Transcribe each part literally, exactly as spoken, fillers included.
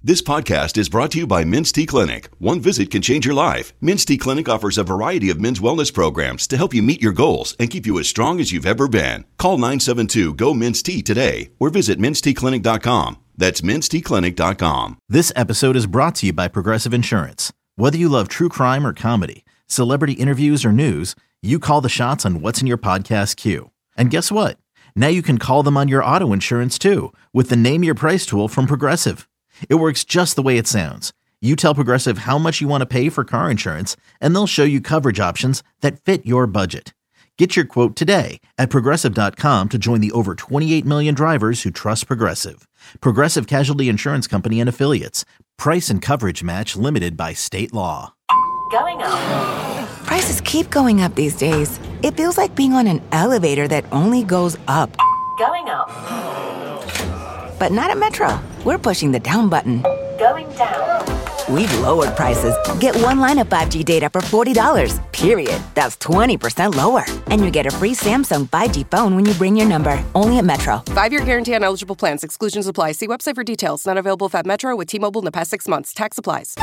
This podcast is brought to you by Men's T Clinic. One visit can change your life. Men's T Clinic offers a variety of men's wellness programs to help you meet your goals and keep you as strong as you've ever been. Call nine seven two, G O, Men's T today or visit mens t clinic dot com. That's mens t clinic dot com. This episode is brought to you by Progressive Insurance. Whether you love true crime or comedy, celebrity interviews or news, you call the shots on what's in your podcast queue. And guess what? Now you can call them on your auto insurance too with the Name Your Price tool from Progressive. It works just the way it sounds. You tell Progressive how much you want to pay for car insurance, and they'll show you coverage options that fit your budget. Get your quote today at progressive dot com to join the over twenty-eight million drivers who trust Progressive. Progressive Casualty Insurance Company and Affiliates. Price and coverage match limited by state law. Going up. Prices keep going up these days. It feels like being on an elevator that only goes up. Going up. But not at Metro. We're pushing the down button. Going down. We've lowered prices. Get one line of five G data for forty dollars, period. That's twenty percent lower. And you get a free Samsung five G phone when you bring your number. Only at Metro. Five-year guarantee on eligible plans. Exclusions apply. See website for details. Not available at Metro with T-Mobile in the past six months. Tax applies.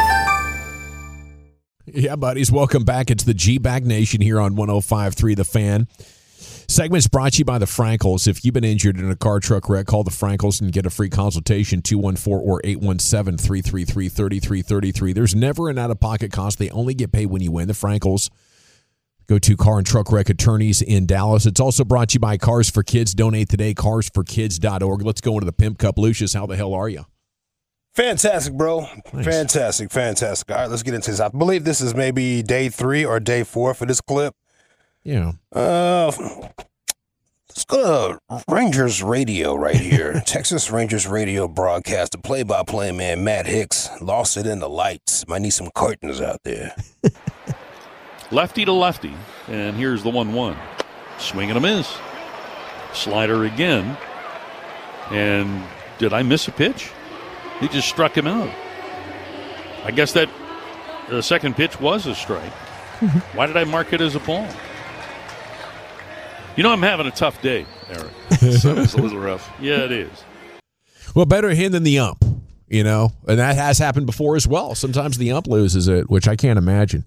Yeah, buddies. Welcome back. It's the G-Bag Nation here on one oh five point three The Fan. Segment's brought to you by the Frankels. If you've been injured in a car truck wreck, call the Frankels and get a free consultation, two one four or eight one seven, three three three, three three three three. There's never an out-of-pocket cost. They only get paid when you win. The Frankels. Go to Car and Truck Wreck Attorneys in Dallas. It's also brought to you by Cars for Kids. Donate today, cars for kids dot org. Let's go into the Pimp Cup. Lucius, how the hell are you? Fantastic, bro. Nice. Fantastic, fantastic. All right, let's get into this. I believe this is maybe day three or day four for this clip. Yeah. Uh, let's go to Rangers Radio right here. Texas Rangers Radio broadcast. The play-by-play man, Matt Hicks, lost it in the lights. Might need some curtains out there. Lefty to lefty, and here's the one one. Swing and a miss. Slider again. And did I miss a pitch? He just struck him out. I guess that the second pitch was a strike. Why did I mark it as a ball? You know, I'm having a tough day, Eric. So it's a little rough. Yeah, it is. Well, better him than the ump, you know, and that has happened before as well. Sometimes the ump loses it, which I can't imagine.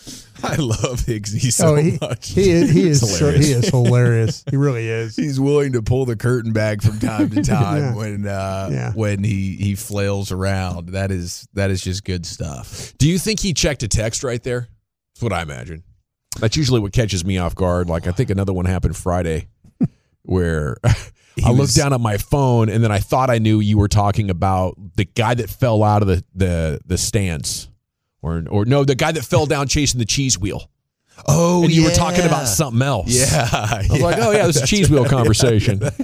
I love Higgsy so oh, he, much. He is, he is, hilarious. He is hilarious. He really is. He's willing to pull the curtain back from time to time yeah. when uh, yeah. when he, he flails around. That is that is just good stuff. Do you think he checked a text right there? That's what I imagine. That's usually what catches me off guard. Like I think another one happened Friday where I looked down at my phone and then I thought I knew you were talking about the guy that fell out of the the, the stands. Or, or no, the guy that fell down chasing the cheese wheel. Oh, and you yeah. were talking about something else. Yeah. I was yeah. like, oh, yeah, this is a cheese wheel conversation. Just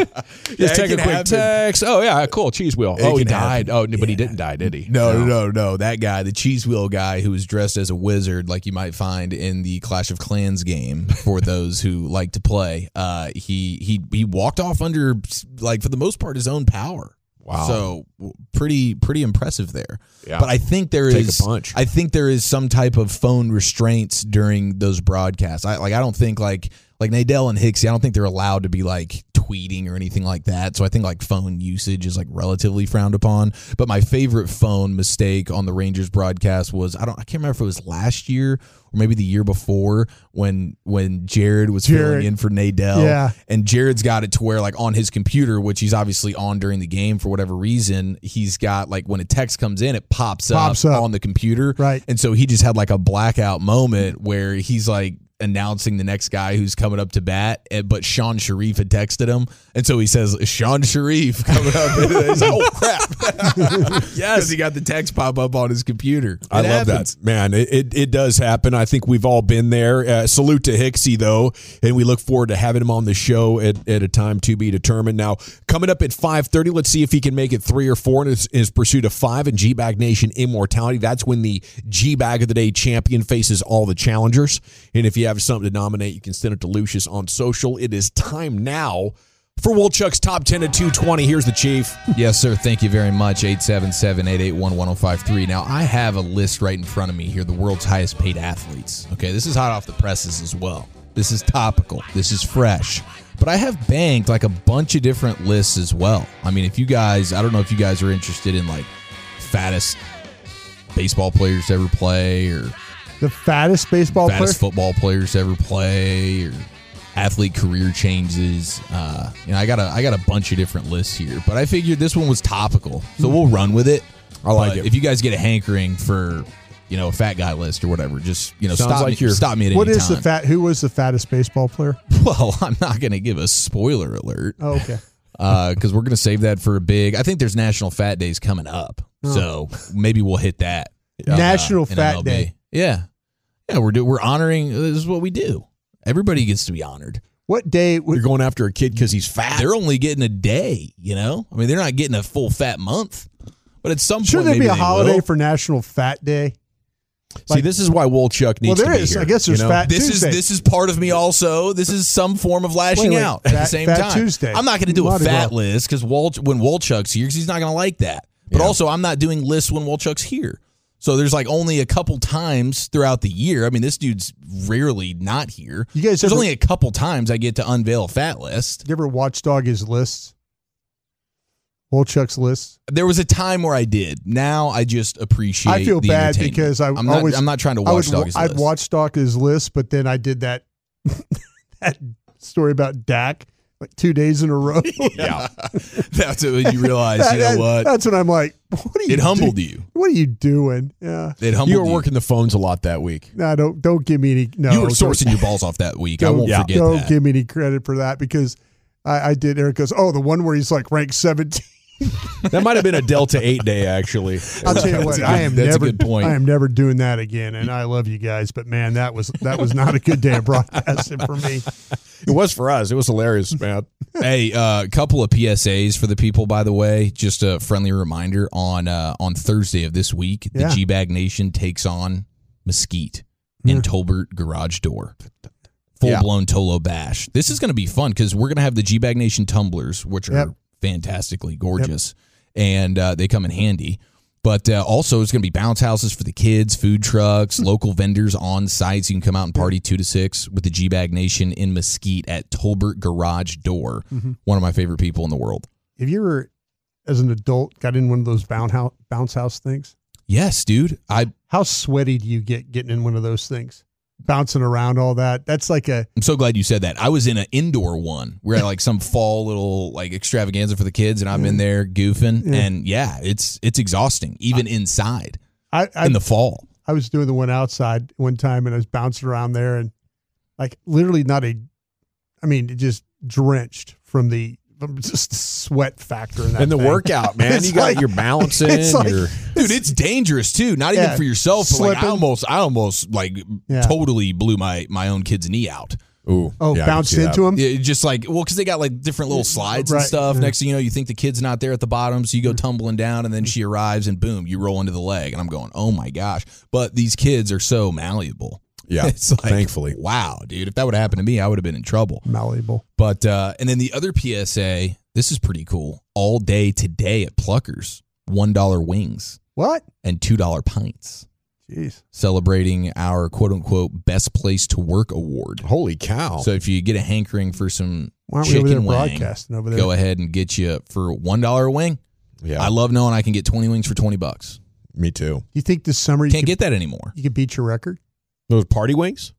yeah, take a quick happen. text. Oh, yeah, cool, cheese wheel. It oh, he died. Happen. Oh, but yeah. he didn't die, did he? No, no, no, no. That guy, the cheese wheel guy who was dressed as a wizard, like you might find in the Clash of Clans game for those who like to play, uh, he, he, he walked off under, like, for the most part, his own power. Wow. So pretty pretty impressive there. Yeah. But I think there Take is a punch. I think there is some type of phone restraints during those broadcasts. I like I don't think like like Nadell and Hixie, I don't think they're allowed to be like tweeting or anything like that. So I think like phone usage is like relatively frowned upon. But my favorite phone mistake on the Rangers broadcast was I don't I can't remember if it was last year or maybe the year before when when Jared was Jared. filling in for Nadell. Yeah. And Jared's got it to where like on his computer, which he's obviously on during the game for whatever reason, he's got like when a text comes in, it pops, Pops up, up. on the computer. Right. And so he just had like a blackout moment where he's like announcing the next guy who's coming up to bat, but Sean Sharif had texted him. And so he says, Sean Sharif coming up. And he's like, oh, crap. Yes. Because he got the text pop up on his computer. It I love happens. that. Man, it, it, it does happen. I think we've all been there. Uh, salute to Hixie, though, and we look forward to having him on the show at, at a time to be determined. Now, coming up at five thirty, let's see if he can make it three or four in his, his pursuit of five and G-Bag Nation immortality. That's when the G-Bag of the Day champion faces all the challengers. And if you have something to nominate, you can send it to Lucius on social. It is time now for Wolchuk's Top ten at two twenty. Here's the Chief. Yes, sir. Thank you very much. eight seven seven, eight eight one, one oh five three. Now, I have a list right in front of me here, the world's highest paid athletes. Okay, this is hot off the presses as well. This is topical. This is fresh. But I have banked like a bunch of different lists as well. I mean, if you guys, I don't know if you guys are interested in like fattest baseball players to ever play, or The fattest baseball fattest player? football players to ever play, or athlete career changes. Uh, you know, I got a I got a bunch of different lists here, but I figured this one was topical, so we'll run with it. I like But it. If you guys get a hankering for, you know, a fat guy list or whatever, just, you know, Sounds stop like me, you're- stop me at What any is time. the fat? Who was the fattest baseball player? Well, I'm not going to give a spoiler alert. Oh, okay. Because we're going to save that for a big. I think there's National Fat Days coming up, Oh. so maybe we'll hit that. uh, National in Fat M L B. Day. Yeah, yeah. We're do, we're honoring. This is what we do. Everybody gets to be honored. What day? Would, You're going after a kid because he's fat. They're only getting a day. You know, I mean, they're not getting a full fat month. But at some should point, there maybe be a they holiday will. for National Fat Day? See, Like- this is why Wolchuk needs Well, there to be is. here. I guess there's you know? fat This Tuesday. is this is part of me also. This is some form of lashing Wait, wait. out at the Fat- same Fat time. Tuesday. I'm not going to do a Mardi fat Gras. list because Wol- when Wolchuk's here, because he's not going to like that. But Yeah. also, I'm not doing lists when Wolchuk's here. So there's like only a couple times throughout the year. I mean, this dude's rarely not here. You guys There's ever- only a couple times I get to unveil a fat list. You ever watchdog his lists? Wolchuk's lists? There was a time where I did. Now I just appreciate. I feel the bad entertainment. because I I'm not. always, I'm not trying to I would- watchdog his I'd list. watchdog his list, but then I did that that story about Dak like two days in a row. Yeah. That's when you realize. You know That- what? That's when I'm like, what are you? It humbled do- you. What are you doing? Yeah. It humbled You were you. working the phones a lot that week. No, don't don't give me any. No, you were don't- sourcing your balls off that week. I Don't, won't yeah. forget don't that. give me any credit for that because I, I did. Eric goes, oh, the one where he's like ranked seventeen. That might have been a Delta eight day, actually. I'll tell you what, That's a I good- am that's a never. good point. I am never doing that again. And I love you guys, but man, that was that was not a good day of broadcasting for me. It was for us. It was hilarious, man. Hey, a uh, couple of P S As for the people, by the way. Just a friendly reminder on uh, on Thursday of this week, the Yeah. G-Bag Nation takes on Mesquite in Tolbert Garage Door. Full Yeah. blown Tolo Bash. This is going to be fun because we're going to have the G-Bag Nation tumblers, which are Yep. fantastically gorgeous, and uh, they come in handy. But uh, also, it's going to be bounce houses for the kids, food trucks, local vendors on site. So you can come out and party two to six with the G-Bag Nation in Mesquite at Tolbert Garage Door. One of my favorite people in the world. Have you ever, as an adult, got in one of those bounce house, bounce house things? Yes, dude. I, How sweaty do you get getting in one of those things? Bouncing around all that. That's like a I'm so glad you said that. I was in an indoor one. We're at like some fall little like extravaganza for the kids, and I'm in there goofing. Yeah. And yeah, it's it's exhausting, even inside I I, in the fall. I was doing the one outside one time and I was bouncing around there and like literally not a, I mean, it just drenched from the from just the sweat factor in that. And the thing. workout, man. It's You got like- your balancing. it's like- your, Dude, it's dangerous too. Not Yeah, even for yourself, but like I slipping. almost, I almost like Yeah. totally blew my my own kid's knee out. ooh, Oh, yeah, I can bounced see that. into him. Yeah, just like well, because they got like different little slides and Right, stuff. yeah. Next thing you know, you think the kid's not there at the bottom, so you go tumbling down, and then she arrives, and boom, you roll into the leg, and I'm going, oh my gosh! But these kids are so malleable. Yeah, It's like, thankfully. wow, dude. If that would have happened to me, I would have been in trouble. Malleable. But uh, and then the other P S A, this is pretty cool. All day today at Pluckers, one dollar wings What? and two dollar pints, Jeez. celebrating our quote unquote best place to work award. Holy cow. So if you get a hankering for some Why aren't we over chicken there wing, broadcasting over there? go ahead and get you for one dollar a wing. yeah, I love knowing I can get twenty wings for twenty bucks. me too. You think this summer you Can't could, get that anymore. you could beat your record? Those party wings?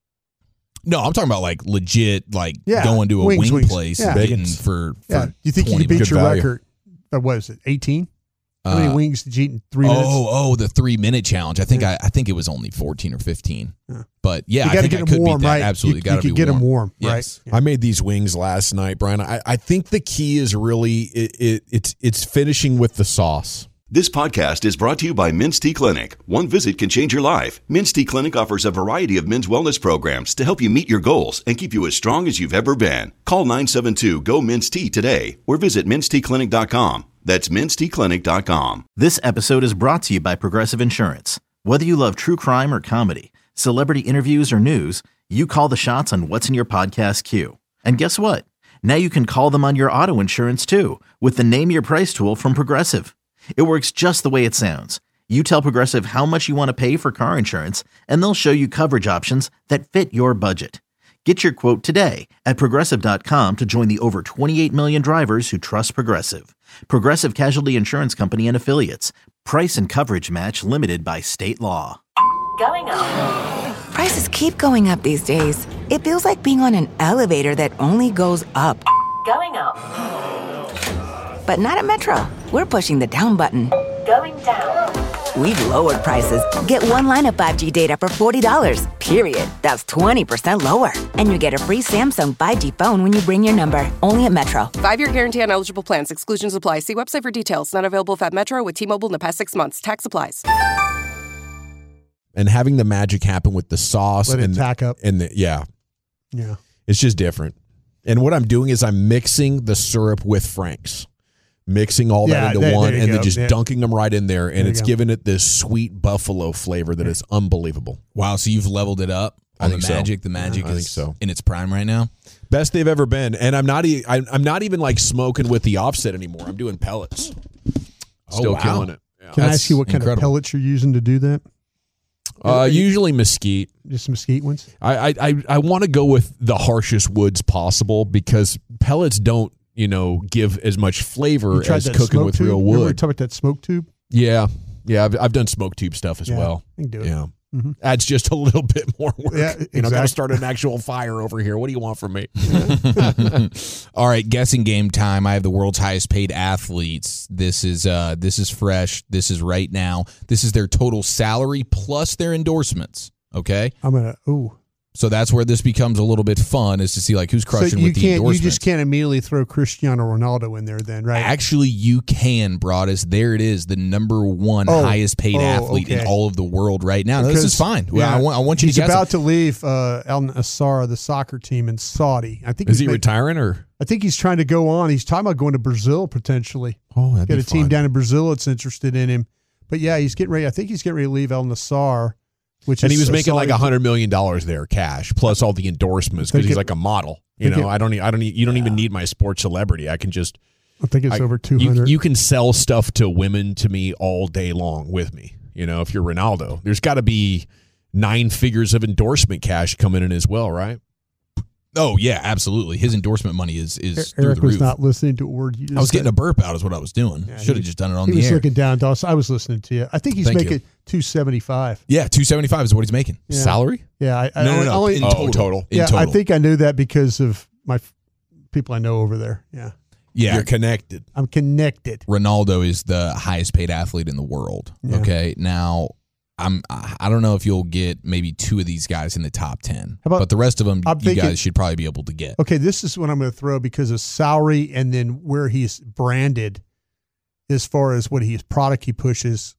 No, I'm talking about like legit, like Yeah, going to a wings, wing wings. place Yeah. and getting Biggins. for, for Yeah. You think you twenty could beat bucks. Good your value. record? Uh, what is it? eighteen? How many Uh, wings did you eat in three minutes? Oh, oh, the three minute challenge. I think I, I think it was only fourteen or fifteen. Yeah. But yeah, you I got to think get I them could warm, beat that. right? Absolutely, you, got to you be could get them warm, Yes. right? I made these wings last night, Brian. I, I think the key is really it, it, it's it's finishing with the sauce. This podcast is brought to you by Minty Clinic. One visit can change your life. Minty Clinic offers a variety of men's wellness programs to help you meet your goals and keep you as strong as you've ever been. Call nine seven two, G O, M I N T today or visit minty clinic dot com. That's minty clinic dot com. This episode is brought to you by Progressive Insurance. Whether you love true crime or comedy, celebrity interviews or news, you call the shots on what's in your podcast queue. And guess what? Now you can call them on your auto insurance too with the Name Your Price tool from Progressive. It works just the way it sounds. You tell Progressive how much you want to pay for car insurance, and they'll show you coverage options that fit your budget. Get your quote today at Progressive dot com to join the over twenty-eight million drivers who trust Progressive. Progressive Casualty Insurance Company and Affiliates. Price and coverage match limited by state law. Going up. Prices keep going up these days. It feels like being on an elevator that only goes up. Going up. But not at Metro. We're pushing the down button. Going down. We've lowered prices. Get one line of five G data for forty dollars, period. That's twenty percent lower. And you get a free Samsung five G phone when you bring your number. Only at Metro. Five-year guarantee on eligible plans. Exclusions apply. See website for details. Not available if at Metro with T-Mobile in the past six months. Tax applies. And having the magic happen with the sauce Let it and tack up. and the, yeah, Yeah. it's just different. And what I'm doing is I'm mixing the syrup with Frank's, mixing all Yeah, that into there- one, there you and then go. just Yeah. dunking them right in there, and There you it's go. giving it this sweet buffalo flavor that is unbelievable. Wow, so you've leveled it up I on the think so. magic. The magic I is think so. in its prime right now. Best they've ever been, and I'm not. E- I'm I'm not even like smoking with the offset anymore. I'm doing pellets. Still Oh, wow. killing it. Yeah. Can I That's ask you what kind incredible. of pellets you're using to do that? Uh, usually mesquite. Just mesquite ones? I I I, I want to go with the harshest woods possible because pellets don't, you know, give as much flavor You tried as that cooking smoke with tube? real Remember we wood. talked about that smoke tube? Yeah, yeah. I've, I've done smoke tube stuff as Yeah, well. I can do it. Yeah, Mhm. adds just a little bit more work. Yeah, You know, got to exactly. start an actual fire over here. What do you want from me? All right, guessing game time. I have the world's highest paid athletes. This is uh this is fresh. This is right now. This is their total salary plus their endorsements. Okay? I'm going to, ooh. So that's where this becomes a little bit fun, is to see like who's crushing So you with the can't, you endorsements. just can't immediately throw Cristiano Ronaldo in there then, right? Actually, you can, Broadus. There it is, the number one Oh, highest paid oh, athlete in okay. all of the world right now. Now, this is Because, fine. Well, yeah, I want, I want you he's to guess. about it. to leave uh, Al Nassr, the soccer team in Saudi. I think Is he's he make- retiring or? I think he's trying to go on. He's talking about going to Brazil potentially. Oh, that'd Got be a team fun. down in Brazil that's interested in him. But yeah, he's getting ready. I think he's getting ready to leave Al Nassr, which And is he was a making like Saudi- a hundred million dollars there, cash plus all the endorsements because think he's it- like a model. You think know, it- I don't. Need, I don't. Need, you don't even need my sports celebrity. I can just. I think it's I- over two you, hundred. you can sell stuff to women to me all day long with me. You know, if you're Ronaldo, there's got to be nine figures of endorsement cash coming in as well, right? Oh yeah, absolutely. His endorsement money is is through Eric the was roof. not listening to a word you just I was getting a said. burp out, is what I was doing. Yeah, Should he- have just done it on He the was air. looking down, Dawson. I was listening to you. I think he's Thank making you. two seventy five. Yeah, two seventy five is what he's making. Yeah. Salary? Yeah, I, I No, no, only, no. only- In Oh, total. total. In yeah, total. I think I knew that because of my f- people I know over there. Yeah, Yeah, You're connected. I'm connected. Ronaldo is the highest paid athlete in the world. Yeah. Okay, now I'm I don't know if you'll get maybe two of these guys in the top ten, How about- but the rest of them I'm you thinking- guys should probably be able to get. Okay, this is what I'm going to throw because of salary and then where he's branded as far as what his product he pushes.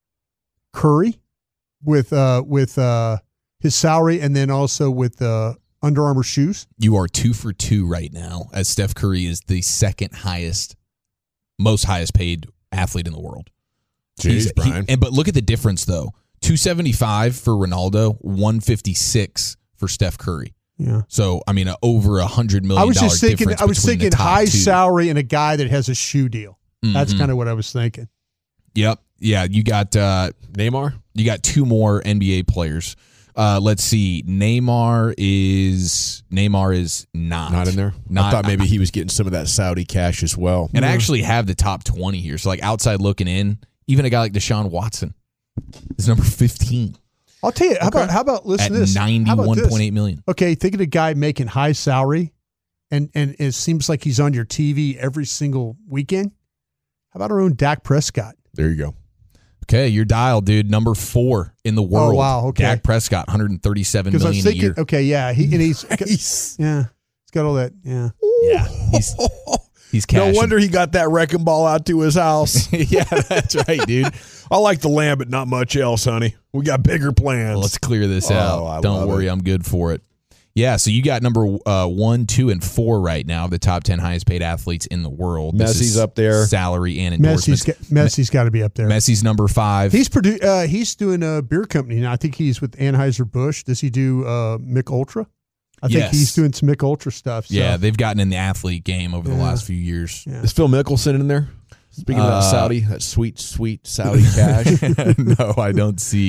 Curry with uh with uh his salary and then also with the Under Armour shoes. You are two for two right now, as Steph Curry is the second highest, most highest paid athlete in the world. Jeez, He's- he- Brian. and but look at the difference though: two seventy five for Ronaldo, one fifty six for Steph Curry. Yeah. So I mean, uh, over a hundred million. I was just thinking difference I was between the thinking top high two. salary and a guy that has a shoe deal. That's Mhm. kind of what I was thinking. Yep. Yeah, you got uh, Neymar? you got two more N B A players. Uh, let's see. Neymar is Neymar is not Not in there? Not, I thought maybe he was getting some of that Saudi cash as well. And I actually have the top twenty here. So like outside looking in, even a guy like Deshaun Watson is number fifteen I'll tell you. How about how about listen at to this? How about ninety-one this? point eight million. Okay, think of a guy making high salary, and and it seems like he's on your T V every single weekend. How about our own Dak Prescott? There you go. Okay, your dial, dude. Number four in the world. Oh, wow, okay. Dak Prescott, one hundred thirty-seven Because I was million a thinking, year. okay, yeah, he and he's Nice. yeah, he's got all that. Yeah, Yeah, he's he's No cashing. wonder he got that wrecking ball out to his house. Yeah, that's right, dude. I like the land, but not much else, honey. We got bigger plans. Well, let's clear this Oh, out. I Don't love worry, it. I'm good for it. Yeah, so you got number uh, one, two, and four right now, the top ten highest paid athletes in the world. This Messi's is up there. Salary and Messi's endorsements. got, Messi's got to be up there. Messi's number five. He's produ- uh, He's doing a beer company now. I think he's with Anheuser Busch. Does he do uh, Mick Ultra? I think Yes. he's doing some Mick Ultra stuff. So. Yeah, they've gotten in the athlete game over the Yeah. last few years. Yeah. Is Phil Mickelson in there? Speaking of Uh, that Saudi, that sweet, sweet Saudi cash. No, I don't see.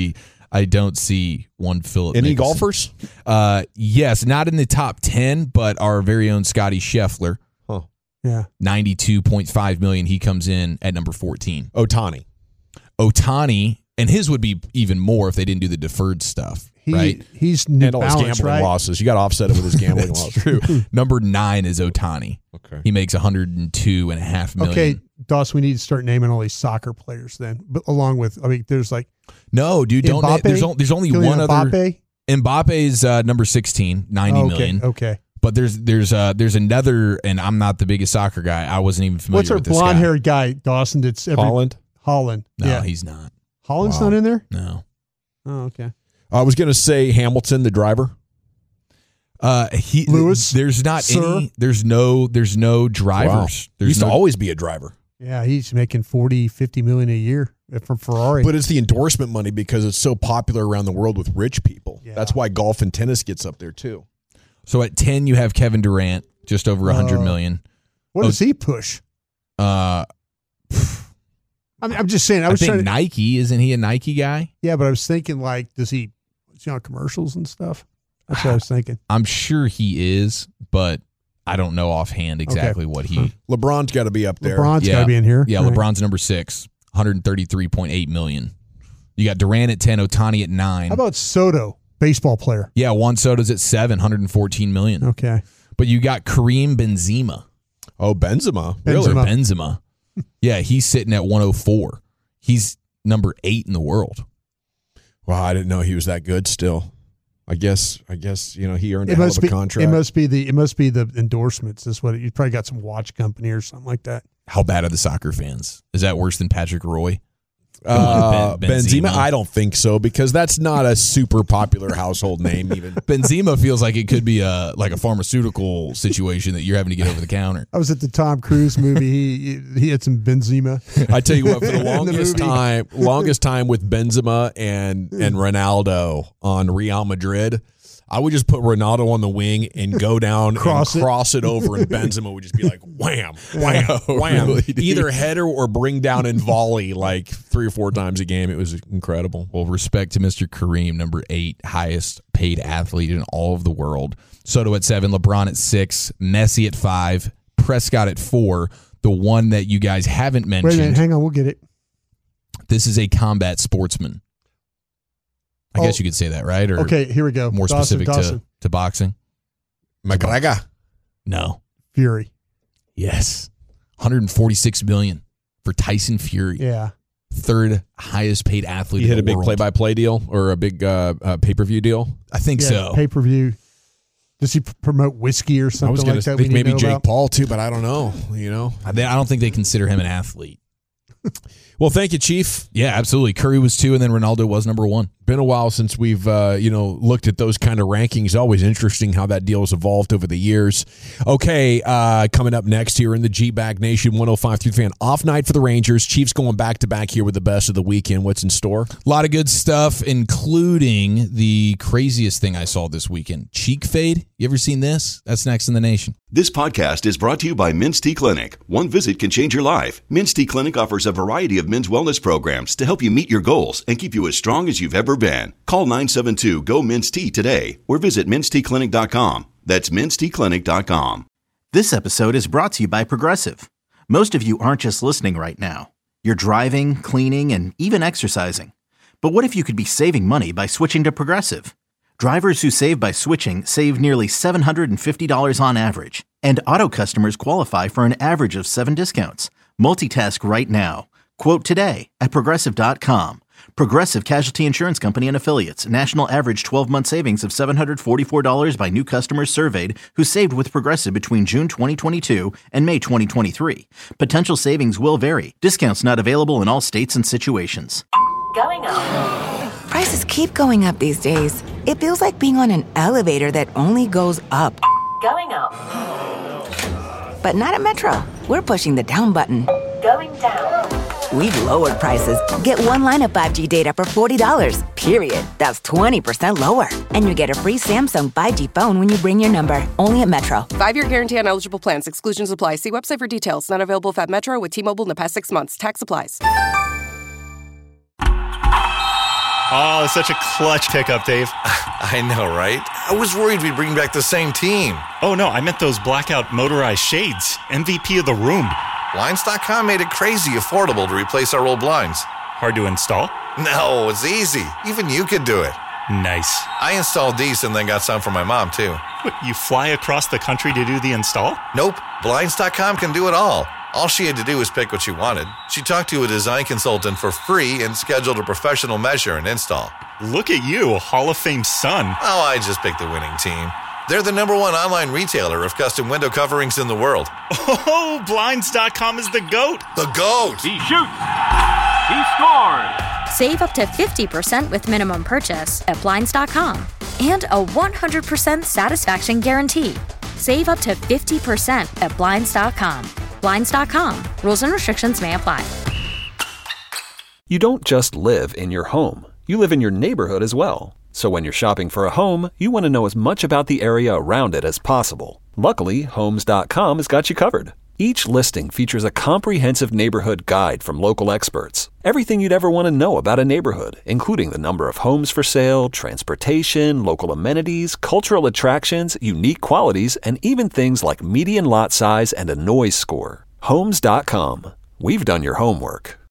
I don't see one Philip Any Mickelson. golfers? Uh, yes, not in the top ten, but our very own Scotty Scheffler, Huh. Yeah. ninety-two point five million dollars. He comes in at number fourteen. Ohtani. Ohtani, and his would be even more if they didn't do the deferred stuff, He, right? He's New And all his Balance, gambling right? losses. You got to offset it with his gambling That's losses. true. Number nine is Ohtani. Okay. He makes one hundred two and a half million. Okay, Doss, we need to start naming all these soccer players then, but along with, I mean, there's like No, dude, don't. Mbappe? There's only, there's only Kylian one other. Mbappe? Mbappe's uh, number sixteen, ninety okay, million. Okay. But there's there's uh, there's another, and I'm not the biggest soccer guy. I wasn't even familiar What's our with this guy. blonde-haired guy, Dawson? That's every, Holland? Holland. No, yeah. he's not. Holland's Wow. not in there? No. Oh, okay. I was going to say Hamilton, the driver. Uh, he Lewis, There's not sir? any. There's no. There's no drivers. Wow. There's Used no, to always be a driver. Yeah, he's making forty, fifty million a year from Ferrari. But it's the endorsement money because it's so popular around the world with rich people. Yeah. That's why golf and tennis gets up there too. So at ten, you have Kevin Durant, just over a hundred Uh, million. what oh, does he push? Uh, I mean, I'm just saying. I I, was think trying to, Nike isn't he a Nike guy? yeah, but I was thinking like, does he, is he on commercials and stuff? That's what I was thinking. I'm sure he is, but I don't know offhand exactly what he. LeBron's got to be up there. LeBron's Yeah. got to be in here. Yeah, Right. LeBron's number six, one hundred thirty-three point eight million. You got Durant at ten, Ohtani at nine. How about Soto, baseball player? Yeah, Juan Soto's at seven, one hundred fourteen million. Okay. But you got Kareem Benzema. Oh, Benzema. Benzema. Or Benzema. Yeah, he's sitting at one oh four. He's number eight in the world. Wow, I didn't know he was that good still. I guess, I guess, you know, he earned a It hell must of a be. contract. It must be the. It must be the endorsements. That's what it, you probably got some watch company or something like that. How bad are the soccer fans? Is that worse than Patrick Roy? Uh, Ben- Benzema? Benzema? I don't think so because that's not a super popular household name even. Benzema feels like it could be a like a pharmaceutical situation that you're having to get over the counter. I was at the Tom Cruise movie. He he had some Benzema. I tell you what, for the In the longest movie. time, longest time with Benzema and and Ronaldo on Real Madrid, I would just put Ronaldo on the wing and go down Cross and it. cross it over, and Benzema would just be like wham, wham, wham, Really, dude? either header or bring down and volley like three or four times a game. It was incredible. Well, respect to Mister Kareem, number eight, highest paid athlete in all of the world. Soto at seven, LeBron at six, Messi at five, Prescott at four. The one that you guys haven't Wait a minute. mentioned. Hang on. We'll get it. This is a combat sportsman. I Oh. guess you could say that, right? Or Okay. Here we go. more Dawson, specific Dawson. to, to boxing? McGregor. No. Fury. Yes. one hundred forty-six million dollars for Tyson Fury. Yeah. Third highest paid athlete You in hit the a big world. play-by-play deal or a big uh, uh, pay-per-view deal. I think Yeah. so. Pay per view. Does he p- promote whiskey or I something was going like to that? we think need maybe to know Jake about? Paul too, but I don't know. You know. I I don't think they consider him an athlete. Well, thank you, Chief. Yeah, absolutely. Curry was two, and then Ronaldo was number one. Been a while since we've uh, you know looked at those kind of rankings. Always interesting how that deal has evolved over the years. Okay, uh, coming up next here in the G-Bag Nation one oh five through the Fan. Off night for the Rangers. Chiefs going back to back here with the best of the weekend. What's in store? A lot of good stuff, including the craziest thing I saw this weekend. Cheek fade. You ever seen this? That's next in the nation. This podcast is brought to you by Minty Clinic. One visit can change your life. Minty Clinic offers a variety of men's wellness programs to help you meet your goals and keep you as strong as you've ever been. Call nine seven two, G O, M I N C T today or visit minty clinic dot com. That's minty clinic dot com. This episode is brought to you by Progressive. Most of you aren't just listening right now. You're driving, cleaning, and even exercising. But what if you could be saving money by switching to Progressive? Drivers who save by switching save nearly seven hundred fifty dollars on average. And auto customers qualify for an average of seven discounts. Multitask right now. Quote today at progressive dot com. Progressive Casualty Insurance Company and Affiliates. National average twelve-month savings of seven hundred forty-four dollars by new customers surveyed who saved with Progressive between June twenty twenty-two and May twenty twenty-three. Potential savings will vary. Discounts not available in all states and situations. Going up. Prices keep going up these days. It feels like being on an elevator that only goes up. Going up. But not at Metro. We're pushing the down button. Going down. We've lowered prices. Get one line of five G data for forty dollars, period. That's twenty percent lower. And you get a free Samsung five G phone when you bring your number. Only at Metro. Five-year guarantee on eligible plans. Exclusions apply. See website for details. Not available if at Metro with T-Mobile in the past six months. Tax applies. Oh, it's such a clutch pickup, Dave. I know, right? I was worried we'd bring back the same team. Oh, no, I meant those blackout motorized shades. M V P of the room. Blinds dot com made it crazy affordable to replace our old blinds. Hard to install? No, it's easy. Even you could do it. Nice. I installed these and then got some for my mom, too. What, you fly across the country to do the install? Nope. Blinds dot com can do it all. All she had to do was pick what she wanted. She talked to a design consultant for free and scheduled a professional measure and install. Look at you, Hall of Fame son. Oh, I just picked the winning team. They're the number one online retailer of custom window coverings in the world. Oh, Blinds dot com is the GOAT. The GOAT! He shoots! He scores! Save up to fifty percent with minimum purchase at Blinds dot com. And a one hundred percent satisfaction guarantee. Save up to fifty percent at Blinds dot com. Blinds dot com. Rules and restrictions may apply. You don't just live in your home. You live in your neighborhood as well. So when you're shopping for a home, you want to know as much about the area around it as possible. Luckily, Homes dot com has got you covered. Each listing features a comprehensive neighborhood guide from local experts. Everything you'd ever want to know about a neighborhood, including the number of homes for sale, transportation, local amenities, cultural attractions, unique qualities, and even things like median lot size and a noise score. Homes dot com. We've done your homework.